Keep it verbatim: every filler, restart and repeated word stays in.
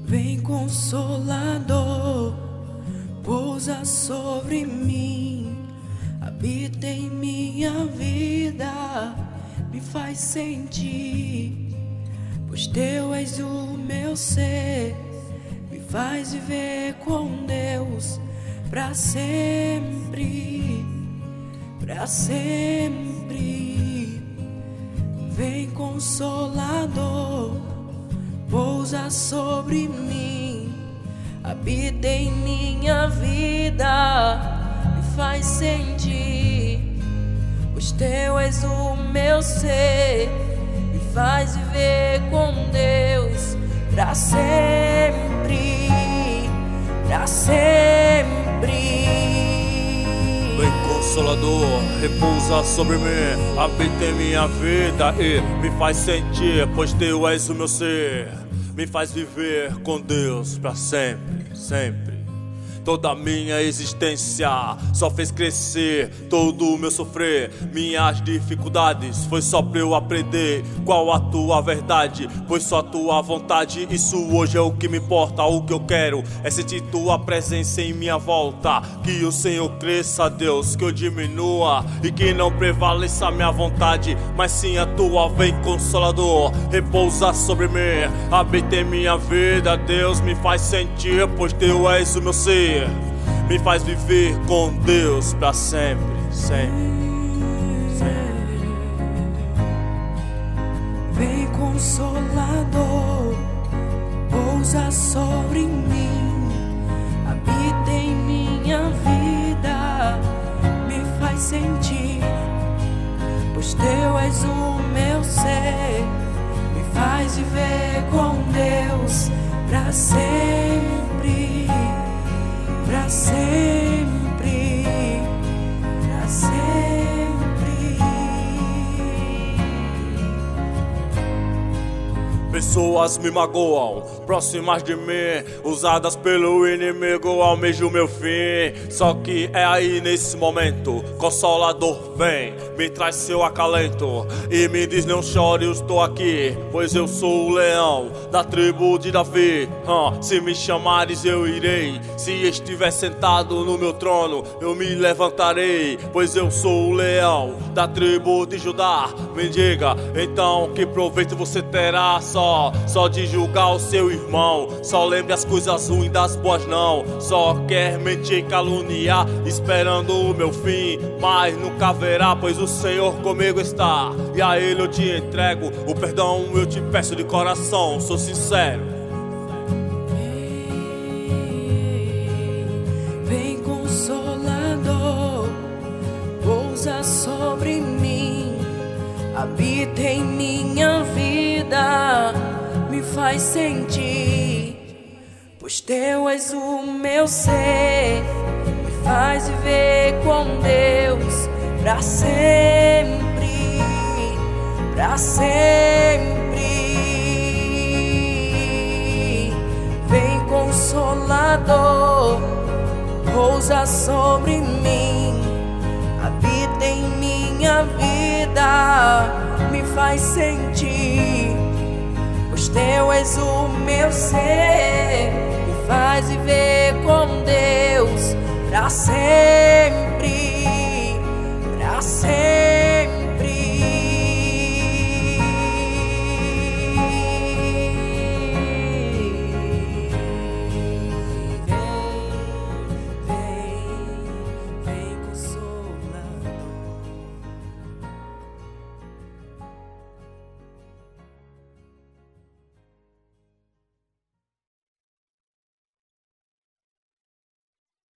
Vem Consolador, pousa sobre mim, habita em minha vida, me faz sentir, pois Teu és o meu ser, me faz viver com Deus pra sempre, pra sempre. Vem Consolador, pousa sobre mim, habita em minha vida, me faz sentir, pois Teu és o meu ser, me faz viver com Deus pra sempre, pra sempre. Vem Consolador, repousa sobre mim, habita em minha vida e me faz sentir, pois Teu és o meu ser, me faz viver com Deus pra sempre, sempre. Toda a minha existência só fez crescer todo o meu sofrer. Minhas dificuldades foi só pra eu aprender qual a Tua verdade, pois só a Tua vontade, isso hoje é o que me importa. O que eu quero é sentir Tua presença em minha volta, que o Senhor cresça, Deus, que eu diminua e que não prevaleça a minha vontade, mas sim a Tua. Vem Consolador, repousa sobre mim, habita em minha vida, Deus, me faz sentir, pois Teu és o meu ser, me faz viver com Deus pra sempre, sempre, sempre. Vem Consolador, pousa sobre mim, habita em minha vida, me faz sentir, pois Teu és o meu ser, me faz viver com Deus pra sempre, pra sempre, pra sempre. Pessoas me magoam, próximas de mim, usadas pelo inimigo, almejo meu fim. Só que é aí nesse momento, Consolador vem, me traz seu acalento e me diz: não chore, eu estou aqui, pois eu sou o leão da tribo de Davi. Hum, se me chamares eu irei, se estiver sentado no meu trono eu me levantarei, pois eu sou o leão da tribo de Judá. Me diga então, que proveito você terá só, só de julgar o seu irmão? Só lembre as coisas ruins das boas não, só quer mentir e caluniar, esperando o meu fim, mas nunca verá, pois o Senhor comigo está, e a Ele eu te entrego o perdão, eu te peço de coração, sou sincero. Vem Consolador, pousa sobre mim, habita em minha vida, me faz sentir, pois Teu és o meu ser, me faz viver com Deus pra sempre, pra sempre. Vem Consolador, pousa sobre mim, habita em minha vida, me faz sentir, pois Teu és o meu ser, me faz viver com Deus pra sempre.